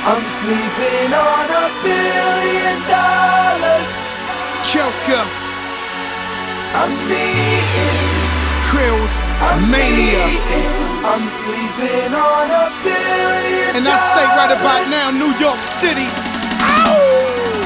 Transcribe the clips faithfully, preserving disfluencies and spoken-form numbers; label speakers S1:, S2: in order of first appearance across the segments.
S1: I'm sleeping on a billion dollars.
S2: Joker.
S1: I'm beating.
S2: Trills.
S1: I'm
S2: Mania.
S1: beating. I'm sleeping on a billion
S2: And I
S1: dollars.
S2: say right about now, New York City. Ow!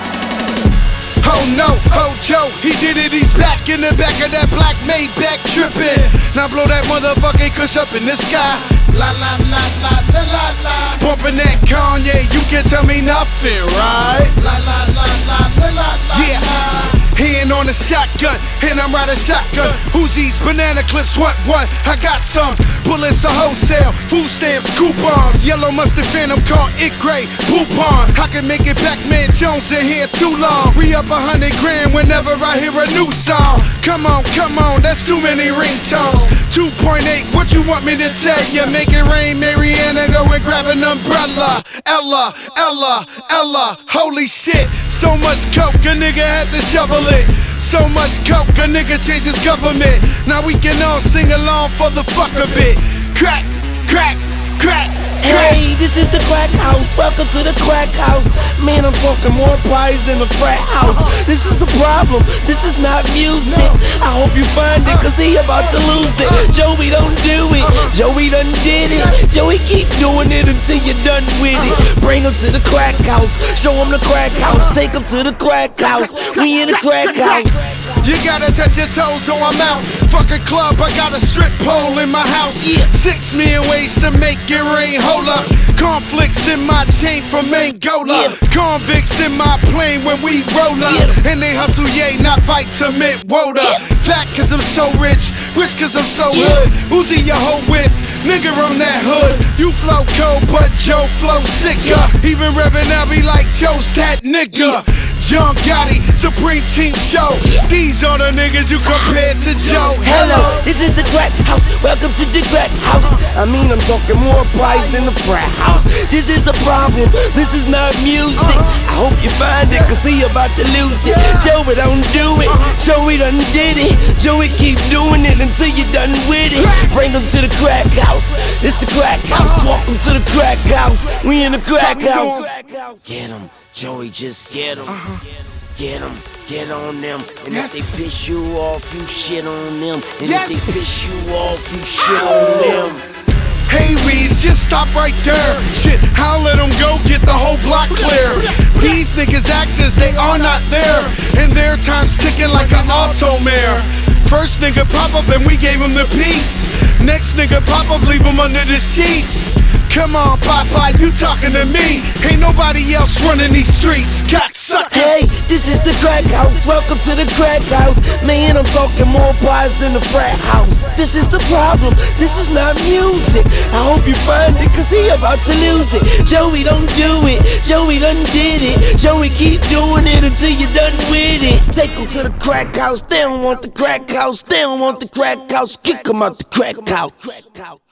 S2: Oh no, oh Joe, he did it, he's back in the back of that black Maybach trippin'. Now blow that motherfucking kush up in the sky. La la la la la la la. Bumpin' that Kanye, you can tell me nothing, right? La la la la la la la. Yeah. Hand on the shotgun, and I'm riding shotgun. Uzis, banana clips, what, what? I got some. Bullets are wholesale, food stamps, coupons. Yellow mustard phantom called it gray, Poupon. I can make it Pac-Man Jones in here too long. Re up a hundred grand whenever I hear a new song. Come on, come on, that's too many ringtones. two point eight, what you want me to tell you? Make it rain, Mariana, go and grab an umbrella. Ella, Ella, Ella, holy shit. So much coke, a nigga had to shovel it. So much coke, a nigga changed his government. Now we can all sing along for the fuck of it. Crack, crack, crack, crack.
S3: Hey, this is the crack house. Welcome to the crack house. Man, I'm talking more pies than a frat house. This is the problem. This is not music. I hope you find it, cause he about to lose it. Joey, don't do it. Joey done did it. Joey, keep doing it until you're done with it. Bring him to the crack house. Show him the crack house. Take him to the crack house. We in the crack house.
S2: You gotta touch your toes, so I'm out. Fuck a club, I got a strip pole in my house.
S3: Yeah.
S2: Six million ways to make it rain, hold up. Conflicts in my chain from Angola.
S3: Yeah.
S2: Convicts in my plane when we roll up.
S3: Yeah.
S2: And they hustle, yay, not vitamin water.
S3: Yeah.
S2: Fat cause I'm so rich, rich cause I'm so
S3: Yeah.
S2: hood. Uzi your whole whip, nigga I'm that hood. You flow cold, but Joe flow sicker.
S3: Yeah.
S2: Even Reverend I be like Joe's that nigga.
S3: Yeah.
S2: John Gotti, Supreme Team Show. These are the niggas you compare to Joe.
S3: Hello, this is the crack house. Welcome to the crack house. I mean, I'm talking more pies than the frat house. This is the problem. This is not music. I hope you find it, cause he about to lose it. Joey, don't do it. Joey done did it. Joey, keep doing it until you're done with it. Bring him to the crack house. It's the crack house. Welcome to the crack house. We in the crack house. Get him. Joey, just get him. Get them, get on them. And
S2: Yes.
S3: if they piss you off, you shit on them. And
S2: Yes.
S3: if they piss you off, you shit on them.
S2: Hey Weez, just stop right there. Shit, I'll let them go, get the whole block clear. These niggas actors, they are not there. And their time's ticking like an auto mare. First nigga pop up and we gave him the peace. Next nigga pop up, leave him under the sheets. Come on, Popeye, you talking to me. Ain't nobody else running these streets, cocksucker.
S3: Hey, this is the crack house. Welcome to the crack house. Man, I'm talking more pies than the frat house. This is the problem. This is not music. I hope you find it, cause he about to lose it. Joey, don't do it. Joey done did it. Joey, keep doing it until you're done with it. Take him to the crack house. They don't want the crack house. They don't want the crack house. Kick him out the crack house.